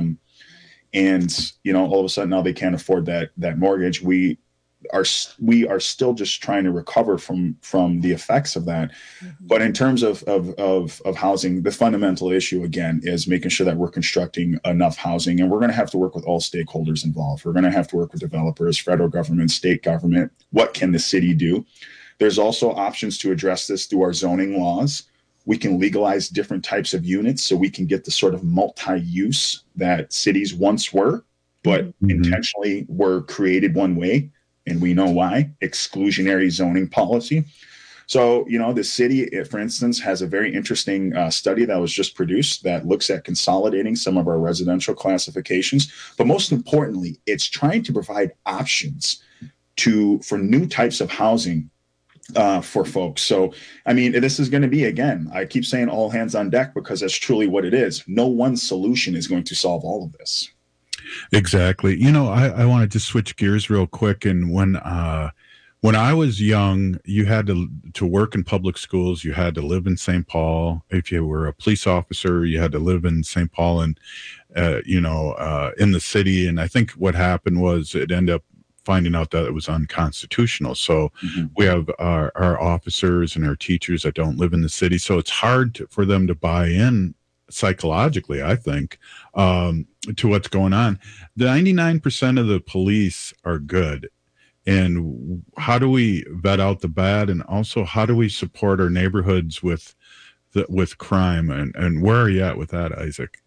All of a sudden now they can't afford that mortgage. We are still just trying to recover from the effects of that. Mm-hmm. But in terms of housing, the fundamental issue again is making sure that we're constructing enough housing, and we're going to have to work with all stakeholders involved. We're going to have to work with developers, federal government, state government. What can the city do? There's also options to address this through our zoning laws. We can legalize different types of units so we can get the sort of multi-use that cities once were, but intentionally were created one way. And we know why: exclusionary zoning policy. So, the city, for instance, has a very interesting study that was just produced that looks at consolidating some of our residential classifications. But most importantly, it's trying to provide options for new types of housing for folks. So, this is going to be, again, I keep saying all hands on deck because that's truly what it is. No one solution is going to solve all of this. Exactly. I wanted to switch gears real quick. And when I was young, you had to work in public schools. You had to live in St. Paul. If you were a police officer, you had to live in St. Paul and, in the city. And I think what happened was it ended up finding out that it was unconstitutional. So we have our officers and our teachers that don't live in the city. So it's hard for them to buy in psychologically, I think, to what's going on. 99% of the police are good. And how do we vet out the bad? And also, how do we support our neighborhoods with crime? And where are you at with that, Isaac?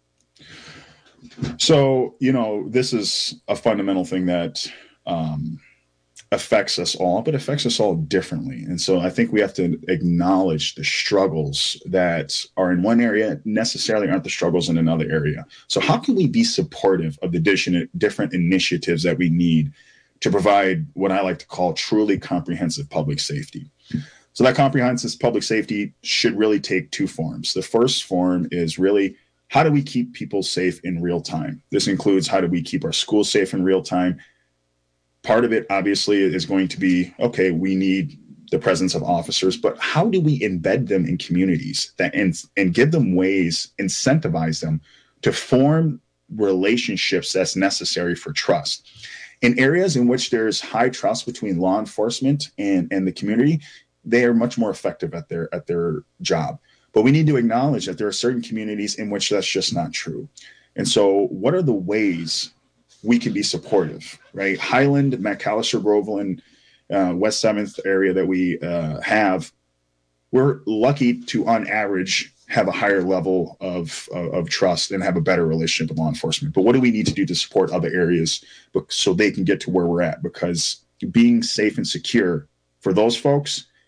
So, this is a fundamental thing that affects us all, but affects us all differently. And so I think we have to acknowledge the struggles that are in one area necessarily aren't the struggles in another area. So how can we be supportive of the different initiatives that we need to provide what I like to call truly comprehensive public safety? So that comprehensive public safety should really take two forms. The first form is really, how do we keep people safe in real time? This includes, how do we keep our schools safe in real time? Part of it, obviously, is going to be, okay, we need the presence of officers, but how do we embed them in communities and give them ways, incentivize them to form relationships that's necessary for trust? In areas in which there's high trust between law enforcement and the community, they are much more effective at their job. But we need to acknowledge that there are certain communities in which that's just not true. And so what are the ways we can be supportive, right? Highland, McAllister, Groveland, West 7th area that we have, we're lucky to, on average, have a higher level of trust and have a better relationship with law enforcement. But what do we need to do to support other areas so they can get to where we're at? Because being safe and secure for those folks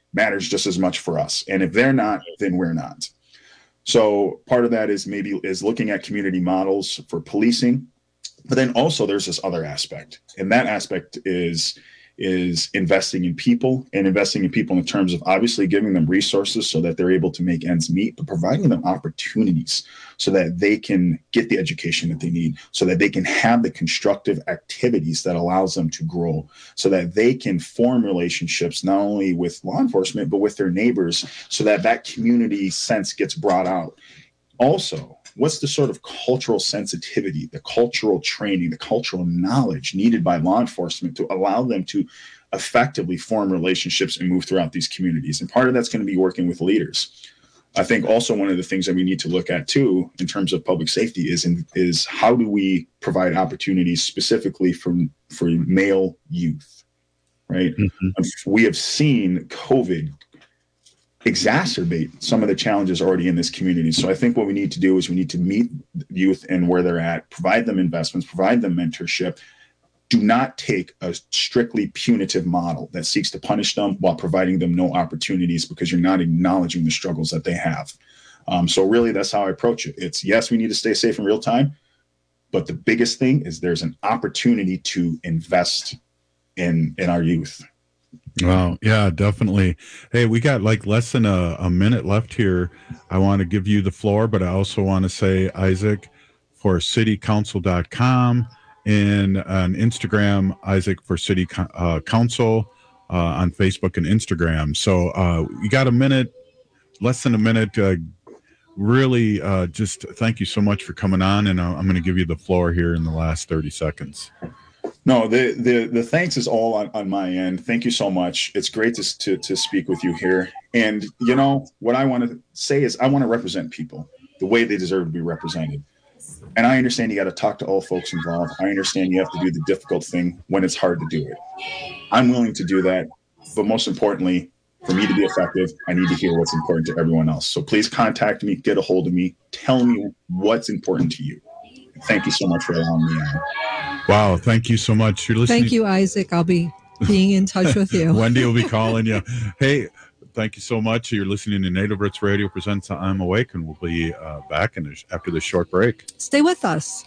matters just as much for us. And if they're not, then we're not. So part of that is looking at community models for policing. But then also there's this other aspect. And that aspect is investing in people, and investing in people in terms of obviously giving them resources so that they're able to make ends meet, but providing them opportunities so that they can get the education that they need, so that they can have the constructive activities that allows them to grow, so that they can form relationships not only with law enforcement, but with their neighbors, so that that community sense gets brought out. Also, what's the sort of cultural sensitivity, the cultural training, the cultural knowledge needed by law enforcement to allow them to effectively form relationships and move throughout these communities? And part of that's going to be working with leaders. I think also one of the things that we need to look at too, in terms of public safety, is how do we provide opportunities specifically for male youth, right? Mm-hmm. We have seen COVID exacerbate some of the challenges already in this community. So I think what we need to do is we need to meet youth and where they're at, provide them investments, provide them mentorship. Do not take a strictly punitive model that seeks to punish them while providing them no opportunities, because you're not acknowledging the struggles that they have. So really, that's how I approach it. It's, yes, we need to stay safe in real time, but the biggest thing is there's an opportunity to invest in our youth. Wow. Yeah, definitely. Hey, we got like less than a minute left here. I want to give you the floor, but I also want to say, Isaac, for citycouncil.com and on Instagram, Isaac for City Council on Facebook and Instagram. So you got a minute, less than a minute. Really, just thank you so much for coming on. And I'm going to give you the floor here in the last 30 seconds. No, the thanks is all on my end. Thank you so much. It's great to speak with you here. And, you know, what I want to say is I want to represent people the way they deserve to be represented. And I understand you got to talk to all folks involved. I understand you have to do the difficult thing when it's hard to do it. I'm willing to do that. But most importantly, for me to be effective, I need to hear what's important to everyone else. So please contact me, get a hold of me, tell me what's important to you. Thank you so much for allowing me on. Wow, thank you so much. You're listening. Thank you, Isaac. I'll be being in touch with you. Wendy will be calling you. Hey, thank you so much. You're listening to Native Roots Radio presents I'm Awake, and we'll be back after this short break. Stay with us.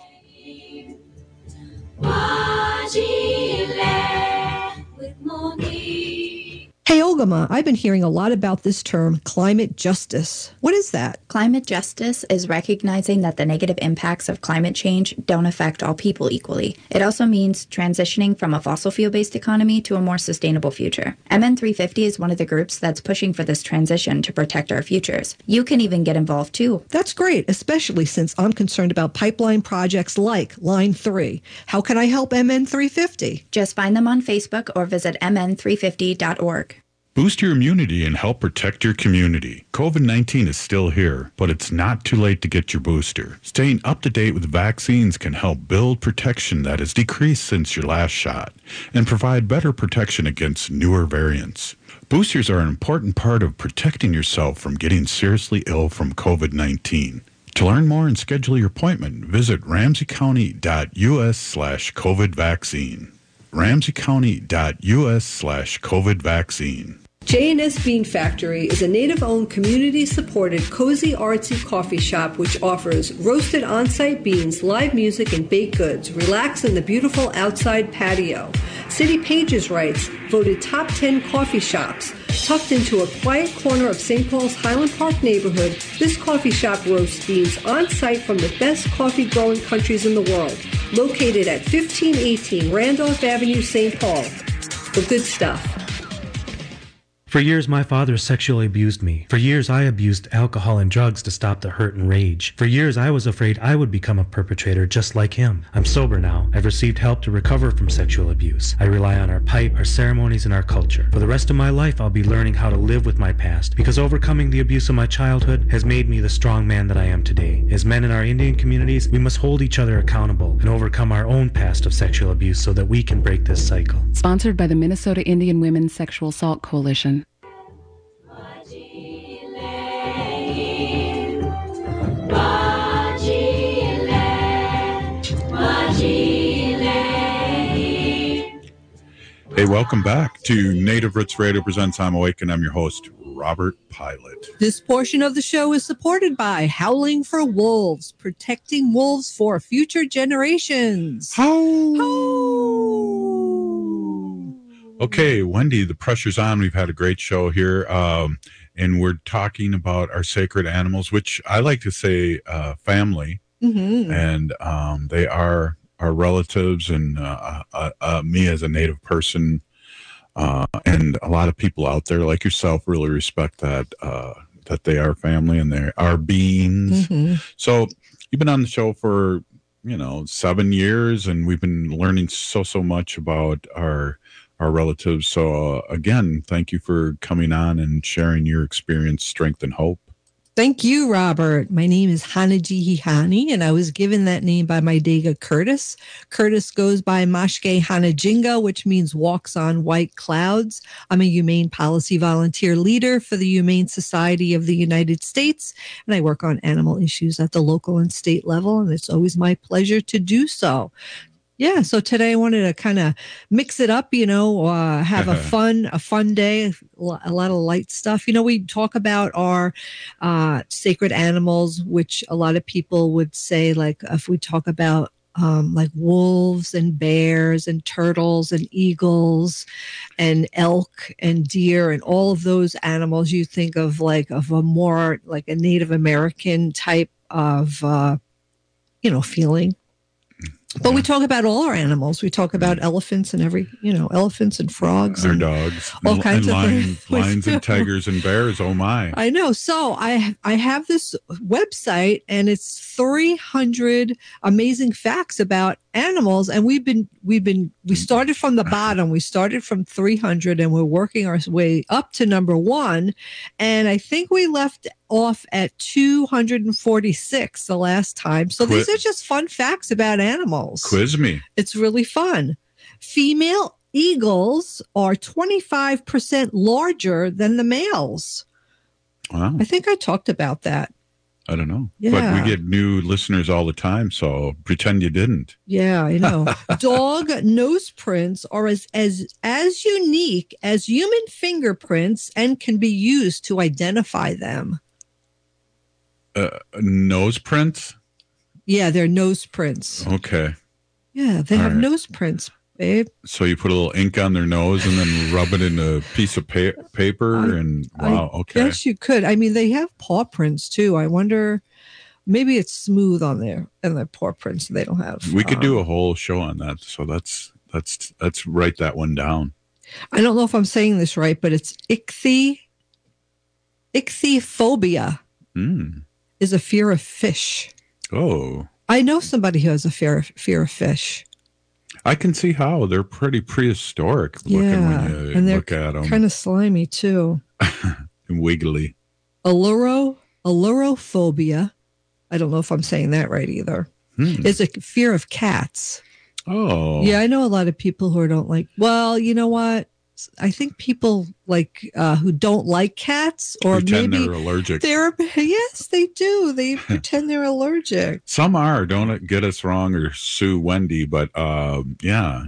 Hey, Ogama, I've been hearing a lot about this term, climate justice. What is that? Climate justice is recognizing that the negative impacts of climate change don't affect all people equally. It also means transitioning from a fossil fuel-based economy to a more sustainable future. MN350 is one of the groups that's pushing for this transition to protect our futures. You can even get involved too. That's great, especially since I'm concerned about pipeline projects like Line 3. How can I help MN350? Just find them on Facebook or visit mn350.org. Boost your immunity and help protect your community. COVID-19 is still here, but it's not too late to get your booster. Staying up to date with vaccines can help build protection that has decreased since your last shot and provide better protection against newer variants. Boosters are an important part of protecting yourself from getting seriously ill from COVID-19. To learn more and schedule your appointment, visit ramseycounty.us/COVID vaccine. ramseycounty.us/COVID vaccine. J&S Bean Factory is a native-owned, community-supported, cozy, artsy coffee shop which offers roasted on-site beans, live music, and baked goods. Relax in the beautiful outside patio. City Pages writes, voted top 10 coffee shops. Tucked into a quiet corner of St. Paul's Highland Park neighborhood, this coffee shop roasts beans on-site from the best coffee-growing countries in the world. Located at 1518 Randolph Avenue, St. Paul. The good stuff. For years, my father sexually abused me. For years, I abused alcohol and drugs to stop the hurt and rage. For years, I was afraid I would become a perpetrator just like him. I'm sober now. I've received help to recover from sexual abuse. I rely on our pipe, our ceremonies, and our culture. For the rest of my life, I'll be learning how to live with my past, because overcoming the abuse of my childhood has made me the strong man that I am today. As men in our Indian communities, we must hold each other accountable and overcome our own past of sexual abuse so that we can break this cycle. Sponsored by the Minnesota Indian Women's Sexual Assault Coalition. Hey, welcome back to Native Roots Radio Presents I'm Awake, and I'm your host, Robert Pilot. This portion of the show is supported by Howling for Wolves, protecting wolves for future generations. Okay, Wendy, the pressure's on. We've had a great show here, and we're talking about our sacred animals, which I like to say family, and they are our relatives, and me as a Native person, and a lot of people out there like yourself really respect that they are family and they are beings. So you've been on the show for 7 years, and we've been learning so much about our relatives. So again, thank you for coming on and sharing your experience, strength, and hope. Thank you, Robert. My name is Hanajihihani, and I was given that name by my Dega Curtis. Curtis goes by Mashke Hanajinga, which means walks on white clouds. I'm a humane policy volunteer leader for the Humane Society of the United States, and I work on animal issues at the local and state level, and it's always my pleasure to do so. Yeah, so today I wanted to kind of mix it up, have a fun day, a lot of light stuff. We talk about our sacred animals, which a lot of people would say, like, if we talk about like wolves and bears and turtles and eagles and elk and deer and all of those animals, you think of a more like a Native American type of, feeling. But we talk about all our animals. We talk about elephants and elephants and frogs. Our and dogs. all kinds of things. Lions and tigers and bears. Oh, my. I know. So I have this website, and it's 300 amazing facts about animals. And we started from the bottom. We started from 300, and we're working our way up to number 1. And I think we left off at 246 the last time. So these are just fun facts about animals. Quiz me. It's really fun. Female eagles are 25% larger than the males. Wow. I think I talked about that. I don't know. Yeah. But we get new listeners all the time, so pretend you didn't. Yeah, I know. Dog nose prints are as unique as human fingerprints and can be used to identify them. Nose prints? Yeah, they're nose prints. Okay. Yeah, they have nose prints, babe. So you put a little ink on their nose and then rub it in a piece of paper okay. Yes, you could. I mean, they have paw prints too. I wonder, maybe it's smooth on there and their paw prints they don't have. We could do a whole show on that. So let's write that one down. I don't know if I'm saying this right, but it's ichthyophobia. Is a fear of fish. Oh. I know somebody who has a fear of fish. I can see how. They're pretty prehistoric looking when you look at them. Kind of slimy too. And wiggly. Allurophobia. I don't know if I'm saying that right either. Is a fear of cats. Oh. Yeah, I know a lot of people who don't like, well, you know what? I think people like who don't like cats or pretend maybe they're allergic. Yes, they do. They pretend they're allergic. Some are. Don't get us wrong or sue Wendy, but yeah.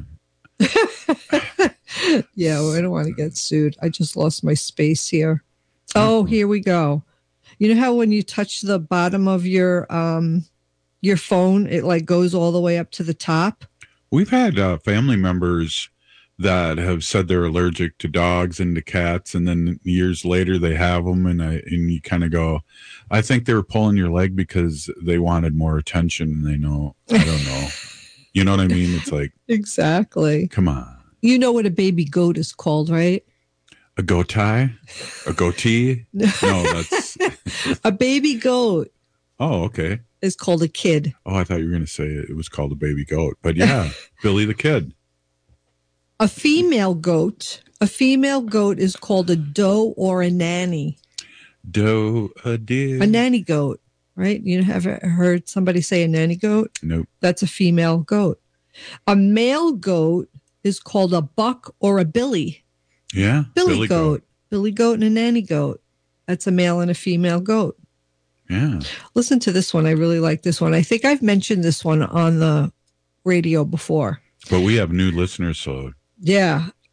Yeah, well, I don't want to get sued. I just lost my space here. Oh, here we go. You know how when you touch the bottom of your phone, it like goes all the way up to the top? We've had family members that have said they're allergic to dogs and to cats, and then years later they have them, and you kind of go, I think they were pulling your leg because they wanted more attention, and I don't know. You know what I mean? It's like, exactly. Come on. You know what a baby goat is called, right? A goat tie? A goatee? No, that's a baby goat. Oh, okay. Is called a kid. Oh, I thought you were going to say it was called a baby goat, but yeah, Billy the Kid. A female goat is called a doe or a nanny. A deer. A nanny goat, right? You have heard somebody say a nanny goat? Nope. That's a female goat. A male goat is called a buck or a billy. Yeah. Billy goat. Billy goat and a nanny goat. That's a male and a female goat. Yeah. Listen to this one. I really like this one. I think I've mentioned this one on the radio before. But we have new listeners, so. Yeah.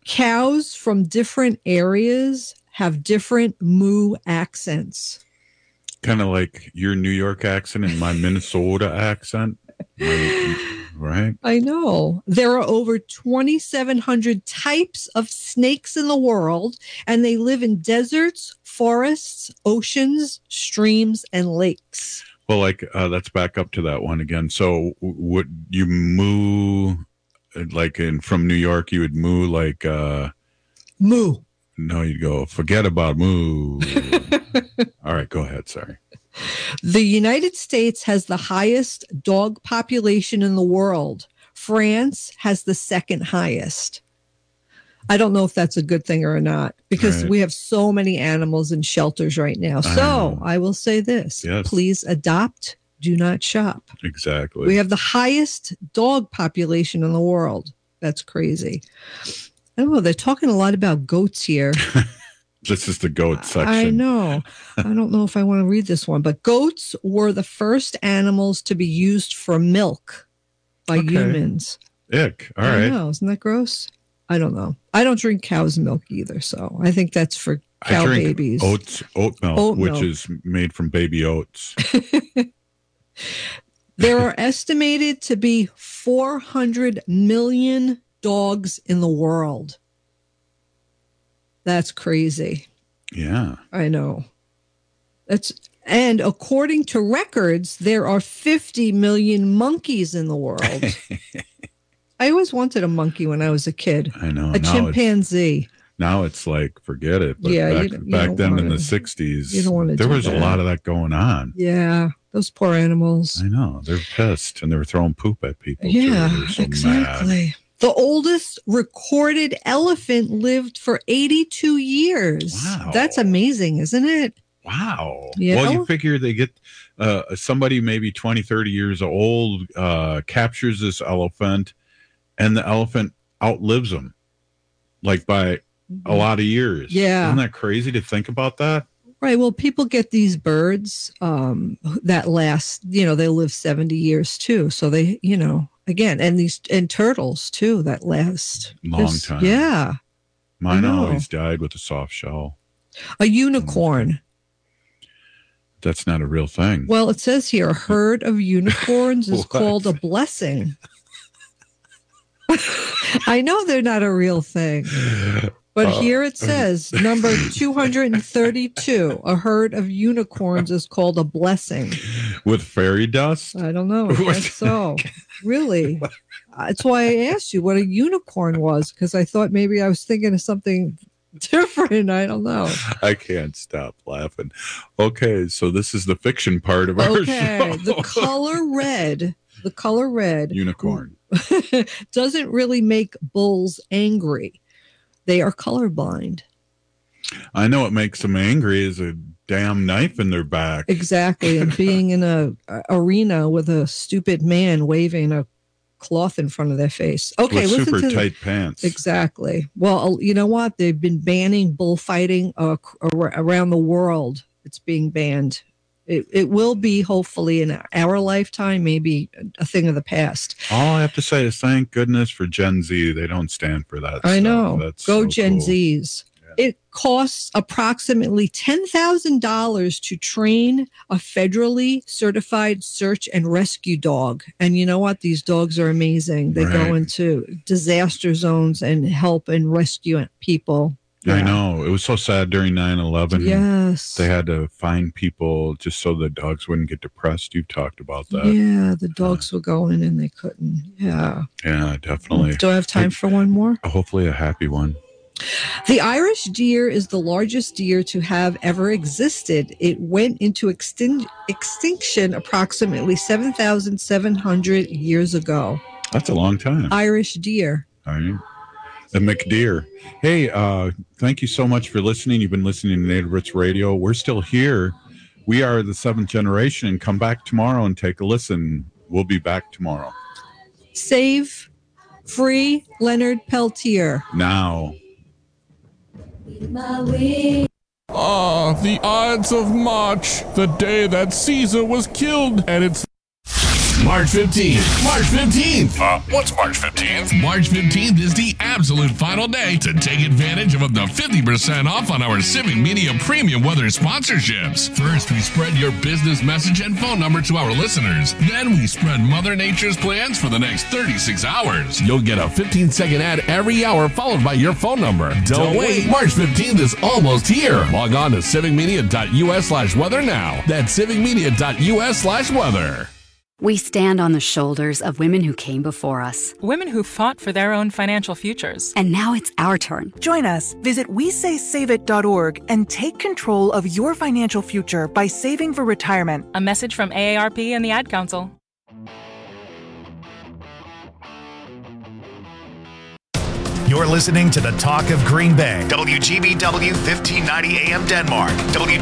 Cows from different areas have different moo accents. Kind of like your New York accent and my Minnesota accent. Right? I know. There are over 2,700 types of snakes in the world, and they live in deserts, forests, oceans, streams, and lakes. Well, let's back up to that one again. So would you moo, from New York, you would moo like... moo. No, you'd go, forget about moo. All right, go ahead. Sorry. The United States has the highest dog population in the world. France has the second highest. I don't know if that's a good thing or not, because we have so many animals in shelters right now. So I will say this. Yes. Please adopt, do not shop. Exactly. We have the highest dog population in the world. That's crazy. I don't know. They're talking a lot about goats here. This is the goat section. I know. I don't know if I want to read this one, but goats were the first animals to be used for milk by humans. Ick. All right. I know. Isn't that gross? I don't know. I don't drink cow's milk either, so I think that's for cow babies. Oat milk, which is made from baby oats. There are estimated to be 400 million dogs in the world. That's crazy. Yeah. I know. And according to records, there are 50 million monkeys in the world. I always wanted a monkey when I was a kid. I know. A chimpanzee. Now it's like, forget it. But yeah, back then in the 60s, you don't want to there was a lot of that going on. Yeah. Those poor animals. I know. They're pissed and they were throwing poop at people. Yeah, too. They were so exactly. mad. The oldest recorded elephant lived for 82 years. Wow. That's amazing, isn't it? Wow. Yeah. Well, you figure they get somebody maybe 20, 30 years old captures this elephant, and the elephant outlives them, like by a lot of years. Yeah. Isn't that crazy to think about that? Right. Well, people get these birds that last, they live 70 years too. So they, again, and turtles too that last long time. Yeah. Mine always died with a soft shell. A unicorn. That's not a real thing. Well, it says here a herd of unicorns is called a blessing. I know they're not a real thing. But here it says, number 232, a herd of unicorns is called a blessing. With fairy dust? I don't know. I guess so. Really? That's why I asked you what a unicorn was, because I thought maybe I was thinking of something different. I don't know. I can't stop laughing. Okay, so this is the fiction part of our show. The color red unicorn doesn't really make bulls angry. They are colorblind. I know what makes them angry is a damn knife in their back. Exactly. And being in a arena with a stupid man waving a cloth in front of their face. Okay, with listen super to tight pants. Exactly. Well, you know what? They've been banning bullfighting around the world. It's being banned. It will be, hopefully, in our lifetime, maybe a thing of the past. All I have to say is thank goodness for Gen Z. They don't stand for that I stuff. know. That's Go so Gen cool. Zs. Yeah. It costs approximately $10,000 to train a federally certified search and rescue dog. And you know what? These dogs are amazing. They go into disaster zones and help and rescue people. Yeah. I know. It was so sad during 9/11. Yes. They had to find people just so the dogs wouldn't get depressed. You've talked about that. Yeah, the dogs were going and they couldn't. Yeah. Yeah, definitely. Do I have time for one more? Hopefully a happy one. The Irish deer is the largest deer to have ever existed. It went into extinction approximately 7,700 years ago. That's a long time. Irish deer. All right. The McDeer. Hey, thank you so much for listening. You've been listening to Native Roots Radio. We're still here. We are the seventh generation. Come back tomorrow and take a listen. We'll be back tomorrow. Save free Leonard Peltier. Now. The Ides of March, the day that Caesar was killed, and it's March 15th. March 15th. What's March 15th? March 15th is the absolute final day to take advantage of up to 50% off on our Civic Media Premium Weather sponsorships. First, we spread your business message and phone number to our listeners. Then we spread Mother Nature's plans for the next 36 hours. You'll get a 15-second ad every hour followed by your phone number. Don't wait. March 15th is almost here. Log on to civicmedia.us/weather now. That's civicmedia.us/weather. We stand on the shoulders of women who came before us. Women who fought for their own financial futures. And now it's our turn. Join us. Visit WeSaySaveIt.org and take control of your financial future by saving for retirement. A message from AARP and the Ad Council. You're listening to the Talk of Green Bay. WGBW 1590 AM Denmark.